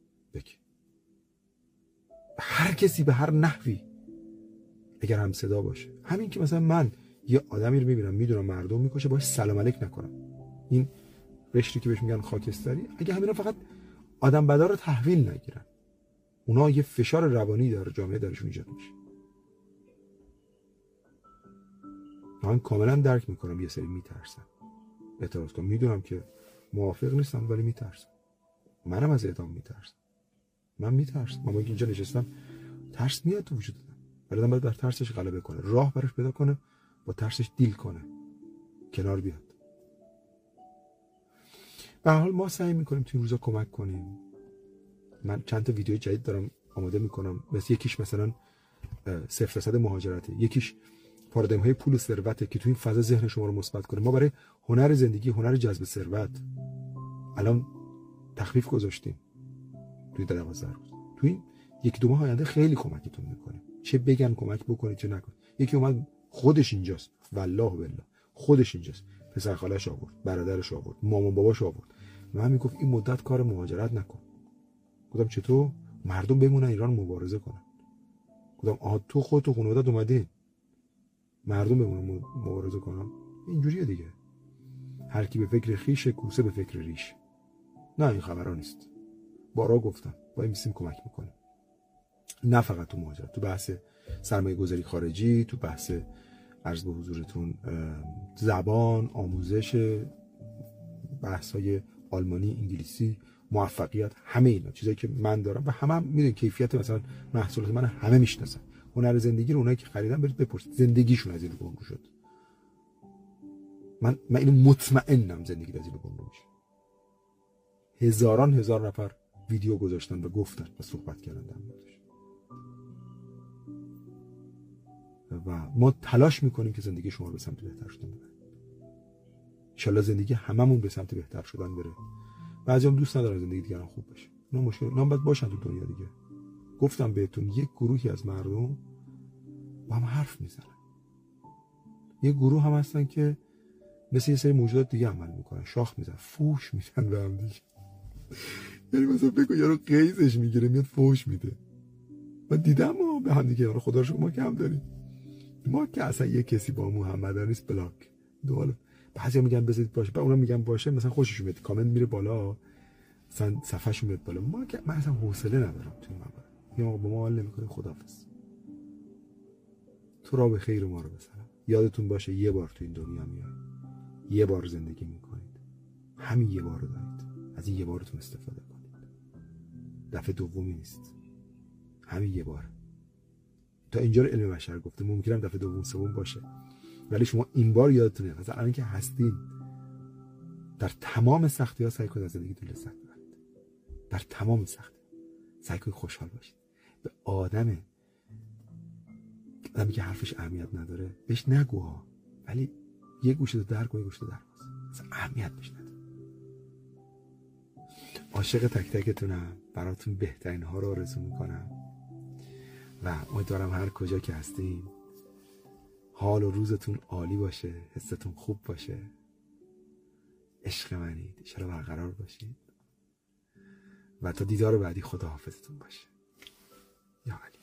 S1: هر کسی به هر نحوی اگر هم صدا باشه، همین که مثلا من یه آدمی رو میبینم میدونم مردم میکشه، باهاش سلام علیک نکنم، این رشتی که بهش میگن خاکستری، اگه همینا فقط آدم بدا رو تحویل نگیرن، اونا یه فشار روانی در جامعه درشون ایجاد میشه. من کاملا درک میکنم یه سری میترسن اعتراض کنم، میدونم که موافق نیستم ولی میترسم. منم از اعدام میترسم. من میترسم. من اینجا نشستم ترس میاد تو وجودم، ولی آدم باید بر ترسش غلبه کنه، راه براش پیدا کنه، با ترسش دیل کنه، کنار بیاد. به هر حال ما سعی میکنیم تو این روزا کمک کنیم. من چند تا ویدیو جدید دارم آماده میکنم، مثل یکیش مثلا 0% مهاجرته، یکیش پارادایم های پول و ثروته که تو این فضا ذهن شما رو مثبت کنه. ما برای هنر زندگی، هنر جذب ثروت الان تخفیف گذاشتیم توی 12 روز. تو این 1-2 ماه آینده خیلی کمکتون میکنه، چه بگن کمک بکنید چه نکنید. یکی اومد خودش اینجاست، والله بالله خودش اینجاست، پسر خالش آورد، برادرش آورد، مامان باباش آورد، من میگفت این مدت کار مهاجرت نکن. گفتم چطور؟ مردم بمونن ایران مبارزه کنن. گفتم آها تو خودت تو خانواده‌ات اومدی مردم بمونن مبارزه کنن؟ اینجوریه دیگه، هر کی به فکر خیشه کوسه به فکر ریش. نه این خبرا نیست. بارا گفتم با این میسیم کمک میکنیم، نه فقط تو مهاجرت، تو بحث سرمایه گذاری خارجی، تو بحث عرض به حضورتون زبان، آموزش، بحث‌های آلمانی، انگلیسی، موفقیت، همه اینا چیزایی که من دارم و همه میدونن کیفیت مثلا محصولات من همه میشناسن. هنر زندگی رو اونایی که خریدن برید بپرسید زندگیشون از این گم شد. من اینو مطمئنم زندگی از این گم میشه. هزار نفر ویدیو گذاشتن و گفتن و صحبت کردن در موردش و ما تلاش میکنیم که زندگی شما رو به سمت بهتر شدن ببریم. انشالله زندگی هممون به سمت بهتر شدن بره. بعضیام دوست ندارن زندگی دیگران خوب بشه، نه مشکل، نه باید باشن تو دنیا دیگه. گفتم بهتون یک گروهی از مردم با هم حرف میزنن، یه گروه هم هستن که مثل یه سری موجودات دیگه عمل میکنن، شاخ میزنن، فوش میدن به هم دیگه. یعنی مثلا بگو یارو قیزش میگیره میاد فوش میده. من دیدم ما به هم دیگه، یارو خدا رو شکر ما کم داریم، ما که اصلا یه کسی با محمد نیست بلاک دوال. بعضیا میگن بذارید باشه، بعد اونا میگن باشه، مثلا خوششون میاد کامنت میره بالا، مثلا صفحه‌شون میاد بالا. ما که من اصلا حوصله ندارم تو این مبارا. یا با ما حال نمیکنه، خداحافظ. تو را به خیر ما رو بسلام. یادتون باشه یه بار تو این دنیا میاد، یه بار زندگی میکنید، همین یه بار رو دارید، از این یه بارتون استفاده کنید. دفعه دومی نیست، همین یه بار. تا اینجا رو علم بشر گفته، ممکنه دفعه دوم سوم باشه، ولی شما این بار یادتونه مثلا الان که هستین در تمام سختی‌ها سعی کنید از زندگیتون لذت ببرید. در تمام سختی سعی کنید خوشحال باشید. به آدمی که حرفش اهمیت نداره بهش نگو ها، ولی یه گوشه رو در کن، یه گوشه رو در باز، اصلا اهمیت بهش نده. عاشق تک تکتونم، براتون بهترین ها رو آرزو میکنم و امیدوارم هر کجا که هستین حال و روزتون عالی باشه، حستون خوب باشه، عشق منید، انشالله برقرار باشید و تا دیدار بعدی خدا حافظتون باشه. یا علی.